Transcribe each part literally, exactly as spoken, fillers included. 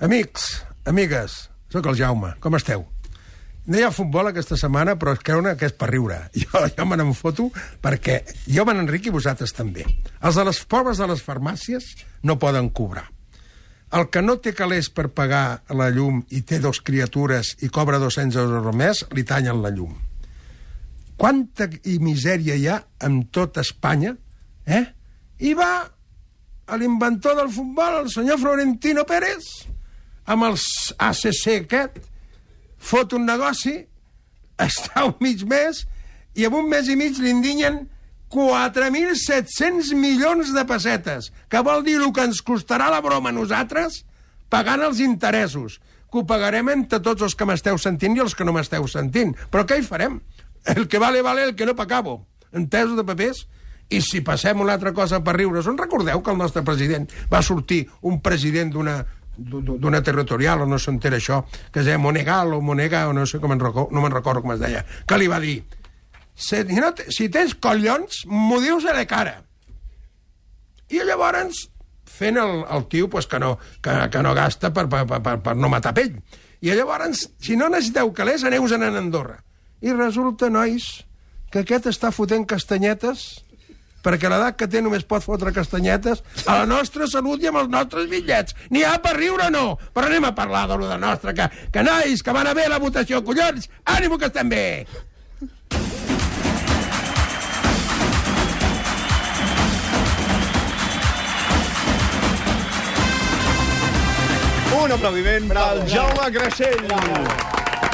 Amics, amigues, sóc el Jaume, com esteu? No hi ha futbol aquesta setmana, però es creuen que és per riure. Jo, jo me n'enfoto perquè jo me n'enric i vosaltres també. Els de les pobres de les farmàcies no poden cobrar. El que no té calés per pagar la llum i té dos criatures i cobra dos-cents euros al mes, li tallen la llum. Quanta misèria hi ha en tot Espanya, eh? I va a l'inventor del futbol, el senyor Florentino Pérez, amb els A C C aquest, fot un negoci, està un mig mes, i en un mes i mig li endinyen quatre mil set-cents milions de pessetes, que vol dir el que ens costarà la broma a nosaltres pagant els interessos, que ho pagarem entre tots els que m'esteu sentint i els que no m'esteu sentint. Però què hi farem? El que vale, vale, el que no pacabo. Entesos de papers? I si passem una altra cosa per riure, on recordeu que el nostre president va sortir un president d'una d'una territorial, o no s'entera això, que es deia Monegal o Monega, o no sé com en recordo, no me'n recordo com es deia, que li va dir, si, no, si tens collons, m'ho dius a la cara. I llavors, fent el, el tio pues, que, no, que, que no gasta per, per, per, per no matar pell. I llavors, si no necessiteu calés, aneu-se'n a Andorra. I resulta, nois, que aquest està fotent castanyetes perquè l'edat que té només pot fotre castanyetes a la nostra salut i amb els nostres bitllets. N'hi ha per riure o no? Però anem a parlar de lo de nostre, que, que nois, que van a bé la votació, collons! Ànimo que estem bé! Un aplaudiment pel Jaume Creixell. Bravo.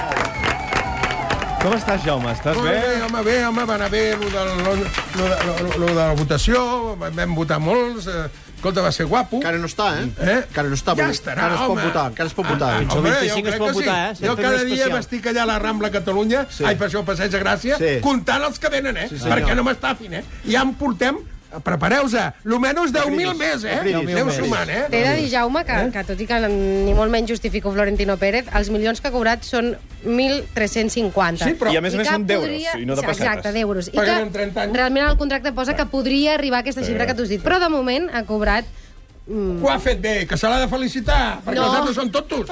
Com estàs, Jaume? Estàs bé? Bé, home, bé, home, va anar bé lo de, lo, lo, lo, lo de la votació, vam votar molts, eh, escolta, va ser guapo. Encara no està, eh? eh? Encara no està. Ja estarà, encara es pot home. votar, encara es pot votar. Ah, home, vint-i-cinc es pot votar, eh? Jo cada dia m'estic allà a la Rambla Catalunya, sí. ai, per això Passeig de Gràcia, sí. comptant els que venen, eh? Sí, perquè no m'estafin, eh? Ja en portem... Prepareu-se, almenys deu mil més, eh? Aneu sumant, eh? T'he de dir, Jaume, que, que tot i que ni molt menys justifico Florentino Pérez, els milions que ha cobrat són mil tres-cents cinquanta. Sí, però... I a més a més són d'euros, podria... i no de pessetes. Exacte, d'euros. I que realment en el contracte posa que podria arribar a aquesta xifra que tu has dit. Però de moment ha cobrat... Mm. Ho ha fet bé, que se l'ha de felicitar, perquè no. els altres són tontos.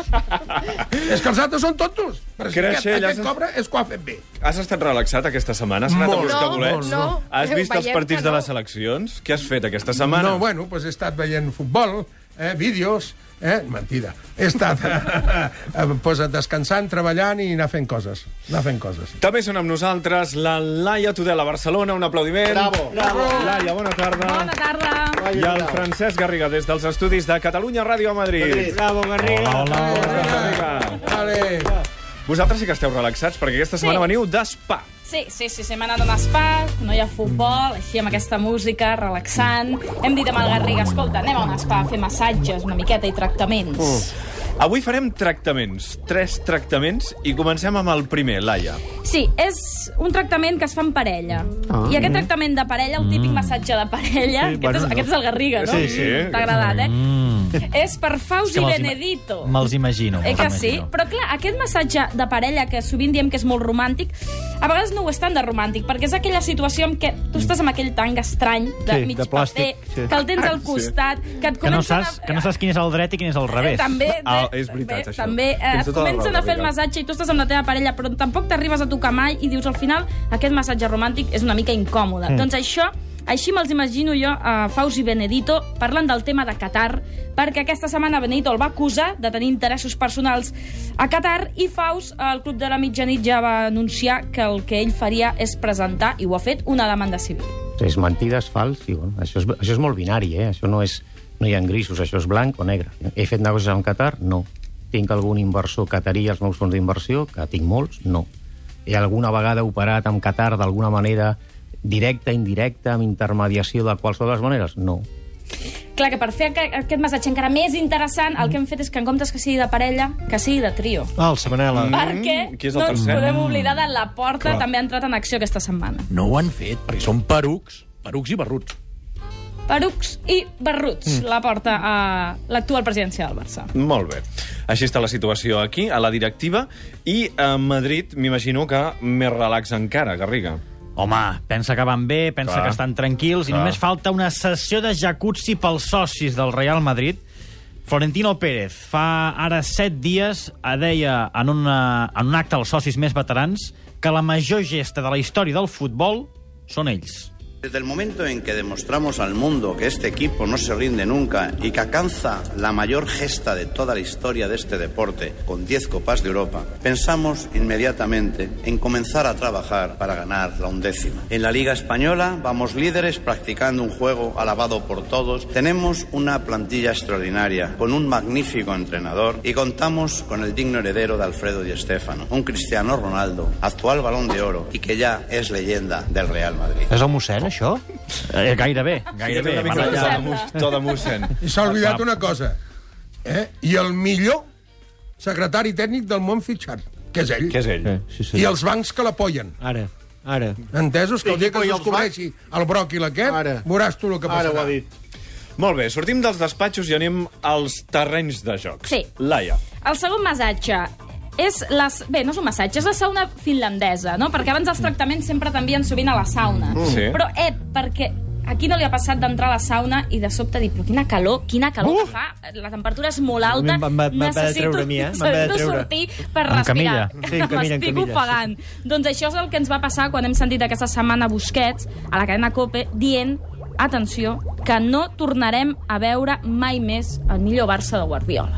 És que els altres són tontos. Però si Creixell, aquest, aquest has... cobra és que ho ha fet bé. Has estat relaxat aquesta setmana? Has anat a buscar no, bolets? No, Has vist els partits no. de les seleccions? Què has fet aquesta setmana? No, bueno, pues he estat veient futbol, eh, vídeos... Eh? Mentida. He estat eh, pues, descansant, treballant i anar fent coses. Anar fent coses. També són amb nosaltres la Laia Tudela, Barcelona. Un aplaudiment. Bravo. Bravo. Laia, bona tarda. Bona tarda. I el Francesc Garriga, des dels estudis de Catalunya Ràdio a Madrid. Madrid. Bravo, Garriga. Hola, hola, Garriga. Vale. Vosaltres sí que esteu relaxats, perquè aquesta setmana Sí. veniu d'espa. Sí, sí, sí, sí, hem anat a un spa, no hi ha futbol, així amb aquesta música, relaxant. Hem dit amb el Garriga, escolta, anem a un spa a fer massatges una miqueta i tractaments. Uh. Avui farem tractaments, tres tractaments, i comencem amb el primer, Laia. Sí, és un tractament que es fa en parella. Ah. I aquest tractament de parella, el típic massatge de parella, Sí, aquest, bueno, és, no. aquest és el Garriga, no? Sí, sí. T'ha agradat, eh? Mm. És per Fauzi És que me'ls ima- Benedito. Me'ls imagino. Eh me'ls que sí? imagino. Però clar, aquest massatge de parella que sovint diem que és molt romàntic, a vegades no ho és tant de romàntic, perquè és aquella situació en què tu estàs amb aquell tang estrany de Sí, mig de plàstic, paper, sí. que el tens al costat, que et Que no, comencen saps, a... que no saps quin és el dret i quin és el revés. Eh, també, Ah, eh, és veritat, també, això. també eh, Tens et tota la comencen raó, a fer el Garriga. massatge i tu estàs amb la teva parella, però tampoc t'arribes a tocar mai i dius al final aquest massatge romàntic és una mica incòmode. Mm. Doncs això, així me'ls imagino jo a Fauzi Benedito parlant del tema de Qatar, perquè aquesta setmana Benedito el va acusar de tenir interessos personals a Qatar i Faus, el Club de la Mitjanit, ja va anunciar que el que ell faria és presentar, i ho ha fet, una demanda civil. És mentida, és fals, i bueno, això, és, això és molt binari, eh? Això no és, no hi ha grisos, això és blanc o negre. He fet negocis amb Qatar? No. Tinc algun inversor qatarí als meus fons d'inversió? Que tinc molts? No. He alguna vegada operat amb Qatar d'alguna manera directa, indirecta, amb intermediació de qualsevol de les maneres? No. Clar, que per fer aquest massatge encara més interessant, el que hem fet és que en comptes que sigui de parella, que sigui de trio. Ah, el Samanela. Perquè qui és el no ens tercer? podem oblidar de la Porta, també ha entrat en acció aquesta setmana. No ho han fet, perquè són perucs, perucs i barruts. Perucs i barruts, la Porta a l'actual presidència del Barça. Molt bé. Així està la situació aquí, a la directiva, i a Madrid m'imagino que més relax encara, Garriga. Home, pensa que van bé, pensa Clar. que estan tranquils, Clar. i només falta una sessió de jacuzzi pels socis del Real Madrid. Florentino Pérez fa ara set dies deia en, una, en un acte als socis més veterans que la major gesta de la història del futbol són ells. Desde el momento en que demostramos al mundo que este equipo no se rinde nunca y que alcanza la mayor gesta de toda la historia de este deporte, con diez Copas de Europa, pensamos inmediatamente en comenzar a trabajar para ganar la undécima. En la Liga Española vamos líderes practicando un juego alabado por todos, tenemos una plantilla extraordinaria, con un magnífico entrenador y contamos con el digno heredero de Alfredo Di Stéfano, un Cristiano Ronaldo, actual Balón de Oro y que ya es leyenda del Real Madrid. És el mossèn, això? Eh, gairebé, gairebé. Una mica de mus- to de mossèn. I s'ha oblidat una cosa. Eh? I el millor secretari tècnic del món fitxat, que és ell. Què és ell? Sí, sí. I els bancs que l'apoyen. Ara, ara. Entesos? Que el dia que I es els descobreixi el bròquil aquest, Ara. veuràs tu el que Ara ho passarà. ha dit. Molt bé, sortim dels despatxos i anem als terrenys de joc. Sí. Laia. El segon massatge és les... Bé, no és un massatge, és la sauna finlandesa, no? Perquè abans els tractaments sempre t'envien sovint a la sauna. Sí. Però, eh, perquè aquí no li ha passat d'entrar a la sauna i de sobte dir, però quina calor, quina calor uh! que fa, la temperatura és molt alta, Me'n va- me'n va de treure a mi, eh? Me'n va de necessito treure. sortir per En respirar. camilla. Sí, en camilla, en M'estic camilla, ofegant. Doncs això és el que ens va passar quan hem sentit aquesta setmana Busquets a la cadena COPE dient, atenció, que no tornarem a veure mai més el millor Barça de Guardiola.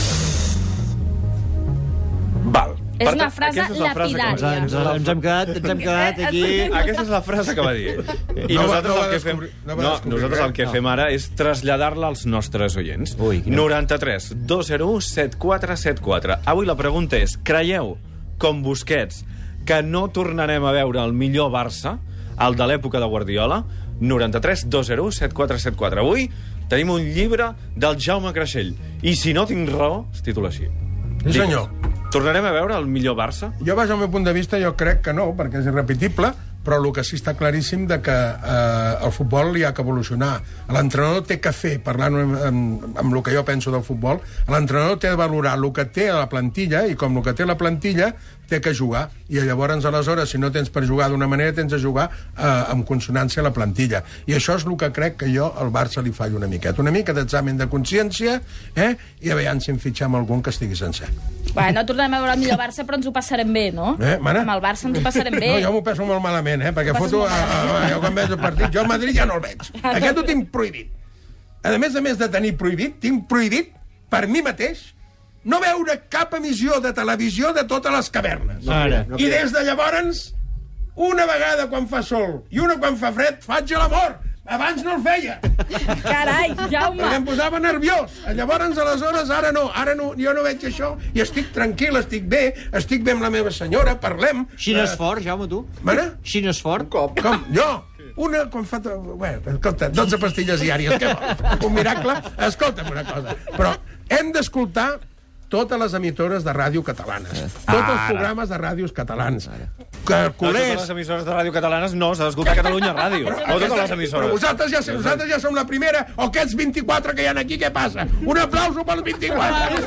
Val. És Per una tant, frase aquesta és la frase que- lapidària. Ens, ens, hem quedat, ens hem quedat aquí... Aquesta és la frase que va dir. I No va- nosaltres no va el que fem, descobrir- no va no, descobrir nosaltres res. el que fem ara és traslladar-la als nostres oients. Ui, quina- noranta-tres dos zero u set quatre set quatre. Avui la pregunta és, creieu, com Busquets, que no tornarem a veure el millor Barça, el de l'època de Guardiola? noranta-tres dos zero u set quatre set quatre. Avui tenim un llibre del Jaume Creixell. I si no tinc raó, es titula així. Sí, senyor. Tornarem a veure el millor Barça? Jo, baix al meu punt de vista, jo crec que no, perquè és irrepetible, però el que sí està claríssim de que eh, el futbol hi ha que evolucionar. L'entrenador té que fer, parlant amb, amb, amb el que jo penso del futbol, l'entrenador té de valorar el que té a la plantilla, i com el que té la plantilla, té que jugar. I llavors, aleshores, si no tens per jugar d'una manera, tens de jugar eh, en consonància a la plantilla. I això és el que crec que jo al Barça li fallo una miqueta. Una mica d'examen de consciència, eh? I a veure si em fitxem algun que estigui sencer. Bueno, no tornarem a veure el millor Barça, però ens ho passarem bé, no? Eh, mana? Amb el Barça ens ho passarem bé. No, jo m'ho passo molt malament, eh? Perquè passes foto... molt A, a, a, jo quan veig el partit, jo a Madrid ja no el veig. Aquest ho tinc prohibit. A més a més de tenir prohibit, tinc prohibit, per mi mateix, no veure cap emissió de televisió de totes les cavernes. Ara. I des de llavors, una vegada quan fa sol i una quan fa fred, faig l'amor. Abans no el feia. Carai, Jaume! Perquè em posava nerviós. Llavors, aleshores, ara no. Ara no, jo no veig això i estic tranquil, estic bé, estic bé amb la meva senyora, parlem. Xina és Eh, fort, Jaume, tu? Mana? Xina és fort? Com? Jo? Una, quan fa... Bueno, escolta, dotze pastilles diàries, què vols? Un miracle? Escolta'm una cosa. Però hem d'escoltar totes les emissores de ràdio catalanes. Tots els programes de ràdios catalans. Que No, totes culers... les emissores de ràdio catalanes no, s'ha d'escoltar Catalunya Ràdio. No totes les Però emissores. vosaltres ja, vosaltres ja som la primera, o aquests vint-i-quatre que hi ha aquí, què passa? Un aplauso pels vint-i-quatre.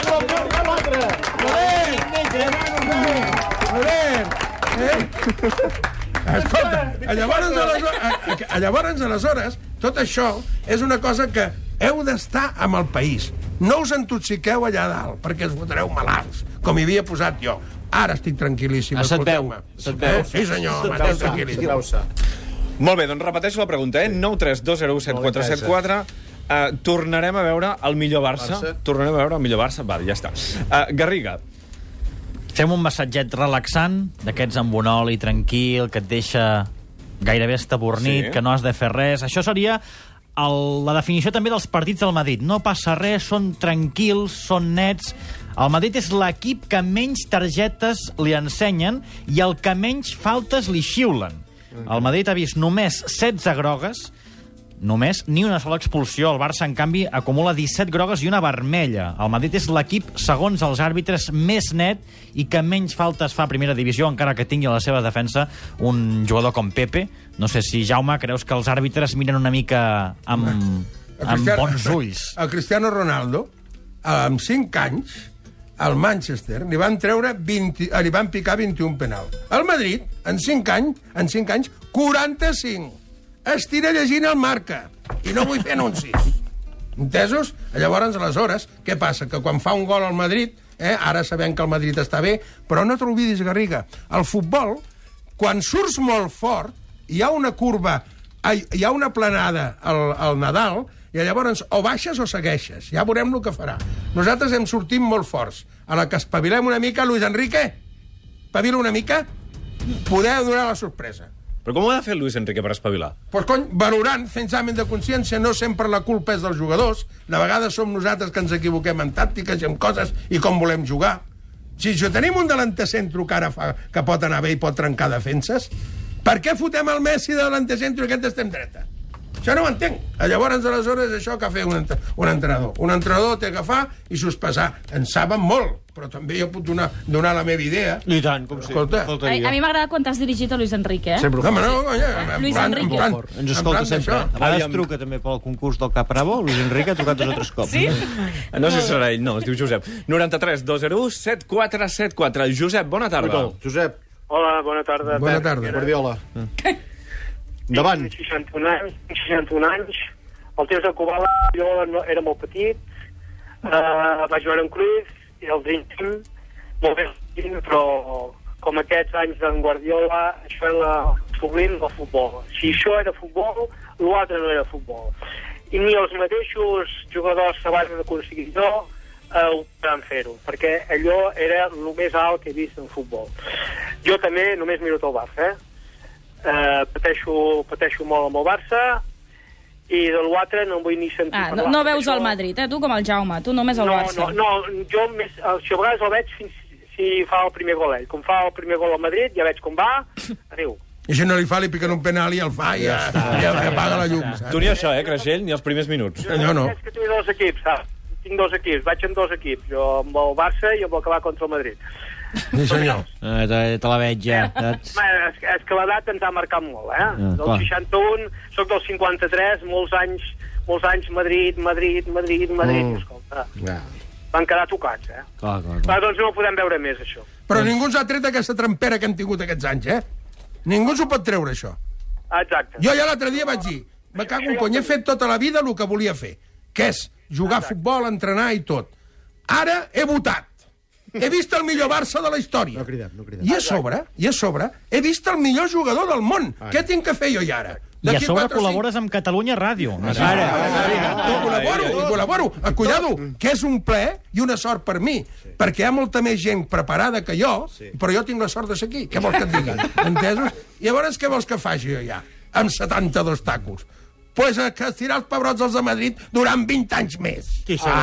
Joder! Joder! Eh? Escolta, llavors, aleshores, llavors, aleshores, tot això és una cosa que heu d'estar amb el país. No us intoxiqueu allà dalt, perquè us fotreu malalts, com hi havia posat jo. Ara estic tranquil·líssim, Ah, se't veu, escolteu-me. se't veu. Eh? Sí, senyor, home, estic tranquil·líssim. Molt bé, doncs repeteixo la pregunta, eh? nou tres dos zero u set quatre set quatre. Uh, tornarem a veure el millor Barça? Barça. Tornarem a veure el millor Barça? Val, ja està. Uh, Garriga. Fem un massatget relaxant, d'aquests amb un oli tranquil, que et deixa gairebé estabornit, Sí. que no has de fer res. Això seria el, la definició també dels partits del Madrid. No passa res, són tranquils, són nets. El Madrid és l'equip que menys targetes li ensenyen i el que menys faltes li xiulen. El Madrid ha vist només setze grogues, només, ni una sola expulsió. El Barça, en canvi, acumula disset grogues i una vermella. El Madrid és l'equip, segons els àrbitres, més net i que menys faltes fa a primera divisió, encara que tingui a la seva defensa un jugador com Pepe. No sé si, Jaume, creus que els àrbitres miren una mica amb, amb bons ulls. El Cristiano Ronaldo, amb cinc anys, al Manchester, li van treure vint, li van picar vint-i-un penal. Al Madrid, en cinc anys, en cinc anys, quaranta-cinc. Estira llegint el Marca. I no vull fer anuncis. Entesos? Llavors, aleshores, què passa? Que quan fa un gol al Madrid, eh, ara sabem que el Madrid està bé, però no t'oblidis, Garriga, el futbol, quan surts molt fort, hi ha una curva, hi ha una planada al, al Nadal, i llavors o baixes o segueixes. Ja veurem el que farà. Nosaltres hem sortit molt forts. A la que espavilem una mica, Luis Enrique, espavila una mica, poder donar la sorpresa. Però com ho ha de fer Luis Enrique per espavilar? Pues, cony, valorant, fent examen de consciència, no sempre la culpa és dels jugadors. De vegades som nosaltres que ens equivoquem en tàctiques i en coses i com volem jugar. Si jo tenim un delantecentro que ara fa, que pot anar bé i pot trencar defenses, per què fotem el Messi de delantecentro i aquest estem dreta? Això no ho entenc. Llavors, aleshores, això que ha fet un, un entrenador. Un entrenador té que agafar i sospesar. En saben molt, però també jo puc donar, donar la meva idea. I tant, com sempre. Escolta. A, a mi m'agrada quan t'has dirigit a Luis Enrique, eh? Sempre No, home, no, conya, Luis plan- Enrique. plan- Ens en escolta plan sempre. d'això. A vegades Aviam. truca també pel concurs del Cap Bravo. Luis Enrique ha trucat dos o tres cops. Sí? No sé si serà ell, no, es diu Josep. noranta-tres dos zero u setanta quatre setanta quatre. Josep, bona tarda. Josep, Hola, bona tarda. Bona Pep. tarda. Guardiola. Endavant. Tinc seixanta-un anys, tinc seixanta-un anys. El temps de Kubala, jo no, era molt petit. Uh, vaig veure en Cruyff i el Dream Team, molt bé, però com aquests anys d'en Guardiola, això era sublim del futbol. Si això era futbol, l'altre no era futbol. I ni els mateixos jugadors que van aconseguir jo eh, ho van fer-ho, perquè allò era el més alt que he vist en futbol. Jo també només miro el Barça, eh? Uh, pateixo, pateixo molt amb el Barça i de l'altre no em vull ni sentir Ah, parlar. no, no veus Això- el Madrid, eh? Tu com el Jaume, tu només el no, Barça. no, no, jo més, si a vegades el veig fins si fa el primer gol ell. Com fa el primer gol al Madrid, ja veig com va, adéu. I si no li fa, li piquen un penal i el fa i ja, ja, ja, ja apaga la llum. Tu ni això, eh, Creixell, ni els primers minuts. No, no. És que tinc dos equips, saps? Tinc dos equips, vaig amb dos equips, jo amb el Barça i amb el que va contra el Madrid. Sí, senyor. Ah, te, te la veig ja. Saps? Bé, és, que- és que l'edat ens ha marcat molt, eh? Ah, del clar. seixanta-un, soc del cinquanta-tres, molts anys, molts anys Madrid, Madrid, Madrid, Madrid, Mm. escolta, van quedar tocats, eh? Clar, clar, Va, clar. doncs no ho podem veure més, això. Però ningú ens ha tret aquesta trampera que hem tingut aquests anys, eh? Ningú ens ho pot treure, això. Exacte. Jo ja l'altre dia vaig dir, me cago en cony, he fet tota la vida el que volia fer, que és jugar a futbol, entrenar i tot. Ara he votat. He vist el millor Barça de la història. No cridem, no cridem. I a sobre, i a sobre, he vist el millor jugador del món. Ai. Què tinc que fer jo i ara? I a D'aquí sobre quatre o cinc- col·labores amb Catalunya Ràdio. Ara, i col·laboro, i col·laboro. Eh, Cuidado, que és un ple i una sort per mi, perquè hi ha molta més gent preparada que jo, però jo tinc la sort de ser aquí. Què vols que et digui? Entesos? I llavors què vols que faci jo ja, amb setanta-dos tacos? Pues eh, que estirar els pebrots als de Madrid durant vint anys més. Sí, sí.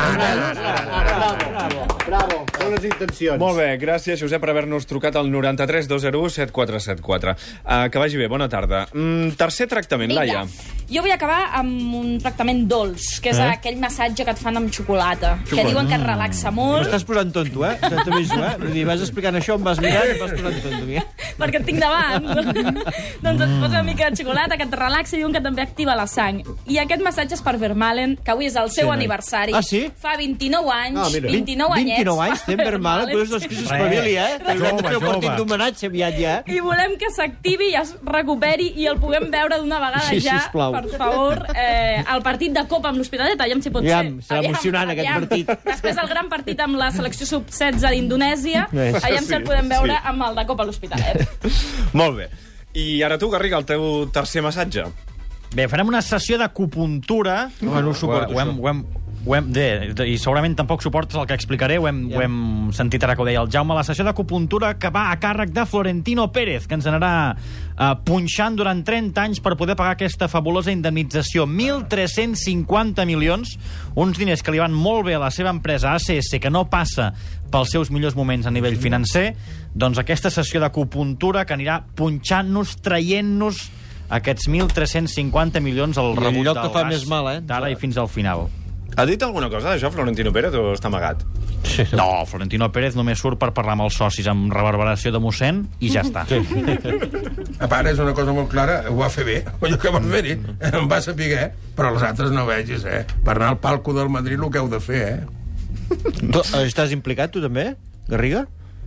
Bravo, bravo. Bones intencions. Molt bé, gràcies, Josep, per haver-nos trucat al noranta-tres dos zero u setanta quatre setanta quatre. Uh, que vagi bé, bona tarda. Mm, tercer tractament, Laia. Jo vull acabar amb un tractament dolç, que és Eh? aquell massatge que et fan amb xocolata, que diuen que et relaxa molt, M'estàs posant tonto, eh? T'aviso, eh? Vull dir, vas explicant això, em vas mirant i em vas posant tonto. Mira. perquè et tinc davant. Doncs et posa una mica de xocolata, que et relaxa i diuen que també activa la sang. I aquest massatge és per Vermaelen, que avui és el seu Sí, noi. aniversari. Ah, sí? Fa vint-i-nou anys, Ah, mira. vint-i-nou anyets. vint-i-nou anys, té Vermaelen, però és dels que s'espavili, eh? T'haurem de fer un partit d'homenatge aviat ja. I volem que s'activi i es recuperi i el puguem veure d'una vegada Sí, ja, sisplau. per favor, eh, el partit de Copa amb l'Hospitalet, aviam si pot Aviam, ser. serà emocionant aquest partit. Després el gran partit amb la selecció sub setze d'Indonèsia, Eh, aviam si el podem veure amb el de Copa a l'Hospitalet. Molt bé. I ara tu, Garriga, el teu tercer massatge. Bé, farem una sessió d'acupuntura. Home, no ho suporto, ho hem, ho hem, ho hem, de, de, I segurament tampoc suportes el que explicaré, ho hem, Ja. ho hem sentit ara que ho deia el Jaume. La sessió d'acupuntura que va a càrrec de Florentino Pérez, que ens anarà eh, punxant durant trenta anys per poder pagar aquesta fabulosa indemnització. mil tres-cents cinquanta milions, uns diners que li van molt bé a la seva empresa A C S, que no passa pels seus millors moments a nivell financer. Doncs aquesta sessió d'acupuntura que anirà punxant-nos, traient-nos aquests mil tres-cents cinquanta milions al I el rebut lloc del que fa gas més mal, eh? d'ara i fins al final. Ha dit alguna cosa d'això, Florentino Pérez, o està amagat? Sí. No, Florentino Pérez només surt per parlar amb els socis amb reverberació de mossèn i ja està. Sí. A part, és una cosa molt clara, ho va fer bé. Allò que va fer-hi, em va saber, eh? Però els altres no vegis, eh? Per anar al palco del Madrid el que heu de fer, eh? Tu, estàs implicat, tu també, Garriga?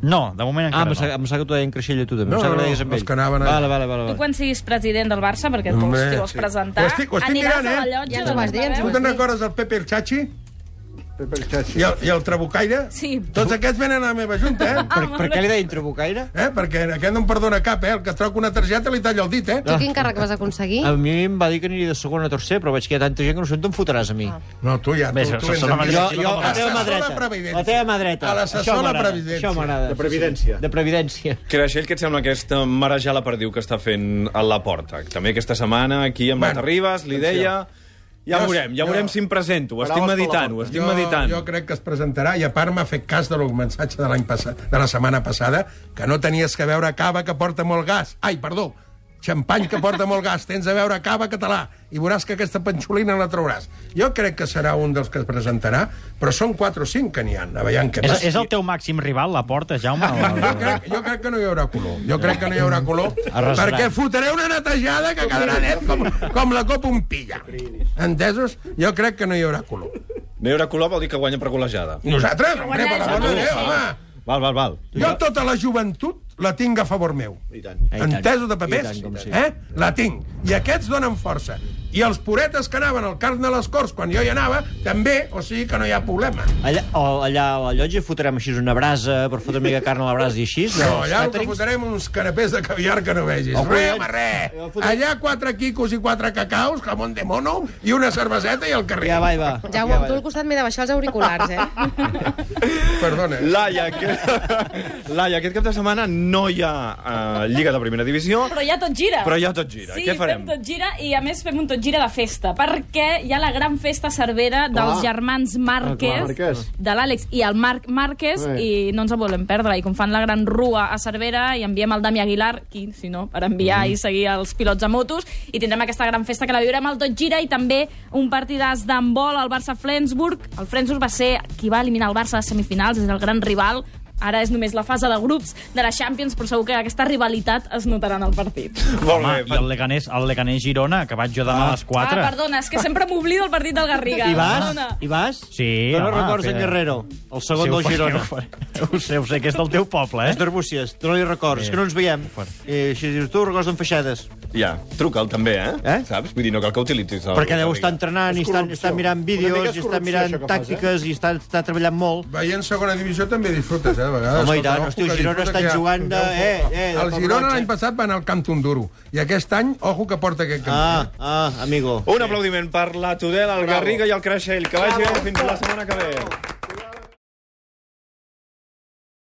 No, de moment encara Ah, em no. sembla em sembla que t'ho deien Creixell a tu, també. No, Em sembla que no, deies amb els ell. que anaven allà. Vale, vale, vale. Tu vale. quan siguis president del Barça, perquè tu Hombre, t'hi vols sí. presentar, Ho estic- ho estic aniràs mirant, a la eh? llotja Ja ens de ho vas dir, ens ho Tu Bernabéu? te'n recordes del Pepe el Chachi? Pepe el Chachi. I el, i el Trabucaire? Sí. Tots aquests venen a la meva junta, eh? Per, per què li deien Trabucaire? eh? Perquè aquest no em perdona cap, eh? El que es troca una targeta li talla el dit, eh? Tu quin càrrec vas aconseguir? A mi em va dir que aniria de segona a tercer, però veig que hi ha tanta gent que no sé on te'n fotràs a mi. No, tu ja... Bé, Tu, això- tu això vens sona amb mal mi. Jo, Això jo, no la teva Assessor mà a la dreta. Previdència. La teva mà dreta. A l'assessor Això a la m'agrada, Previdència. Això m'agrada. De Previdència. De Previdència. Creixell, què et sembla aquesta marejada la perdiu que està fent a la porta? També aquesta setmana, aquí amb Bueno, Marta Ribas, li deia... Ja Jo- veurem, ja jo- veurem si em presento. Ho estic Paraules per la meditant, porta. ho estic jo, meditant. jo crec que es presentarà, i a part m'ha fet cas de lo mensatge de l'any passat, de la setmana passada, que no tenies que veure cava que porta molt gas. Ai, perdó, xampany que porta molt gas. Tens a veure cava català i veuràs que aquesta panxolina la trauràs. Jo crec que serà un dels que es presentarà, però són quatre o cinc que n'hi ha. A veure què És, passa. és el teu màxim rival, la porta, Jaume? Jo crec, jo crec que no hi haurà color. Jo crec que no hi haurà color, Arrasaran. perquè fotré una netejada que quedarà net com, com la copa un pilla. Entesos? Jo crec que no hi haurà color. No hi haurà color vol dir que guanya per golejada. Nosaltres, hombre, per la bona de Déu, home. Val, val, val. Jo tota la joventut la tinc a favor meu. I tant. I tant. Entesos de I papers? tant, com sí. Eh? La tinc. I aquests donen força. I els puretes que anaven al carn de les Corts quan jo hi anava, també, o sigui que no hi ha problema. Allà, o allà a la llotja fotrem així una brasa per fotre una mica de carn a la brasa i així? No, allà el que Caterings? fotrem uns canapés de caviar que no vegis. Oh, Re, collons. home, re. Jo fotré- Allà quatre quicos i quatre cacaus, jamón de mono, i una cerveseta i el carrer. Ja va, i va. Jaume, ja amb tu al costat m'he de baixar els auriculars, eh? Perdona. Laia, aquest... Laia, aquest cap de setmana no hi ha uh, Lliga de Primera Divisió, Però ja tot gira. però ja tot gira. Sí, Què farem? fem tot gira i a més fem un tot gira de festa, perquè hi ha la gran festa a Cervera dels germans Márquez, Ah, clar, Márquez. de l'Àlex i el Marc Márquez, Eh. i no ens en volem perdre. I com fan la gran rua a Cervera, i enviem el Dami Aguilar, qui, si no, per enviar i seguir els pilots de motos, i tindrem aquesta gran festa que la viurem al tot gira, i també un partidàs d'handbol al Barça-Flensburg. El Flensburg va ser qui va eliminar el Barça a les semifinals, és el gran rival. Ara és només la fase de grups de la Champions, però segur que aquesta rivalitat es notarà en el partit. Molt Home, bé. i el Leganés, el Leganés Girona, que vaig jo demà a les quatre. Ah, perdona, és que sempre m'oblido el partit del Garriga. I vas? Perdona. I vas? Sí, Tu no home, recordes que- en Guerrero, el segon Sí, ho del faré, Girona. ho faré. Ho sé, ho sé, que és del teu poble, És eh? d'Arbúcies, tu no li recordes, Sí. que no ens veiem. I així dius, tu recordes d'en Feixades. Ja, truca'l també, eh? Eh? Saps? Vull dir, no cal que utilitzis el... Perquè deu el estar Garriga. entrenant i És està, corrupció. està mirant Una mica vídeos és i està corrupció, mirant això que fas, eh? tàctiques i està, està treballant molt. Veient segona divisió també disfrutes, eh, de vegades. Home, i Escolta, tant, ojo, hosti, que el Girona disfruta està que hi ha- jugant de- eh, eh, de El Port Girona Roig, l'any eh? passat va anar al Camp Tunduro, i aquest any, ojo que porta aquest Ah, campió. ah, amigo. Un aplaudiment per la Tudela, el Garriga i el Creixell. Que vagi bé fins la setmana que ve.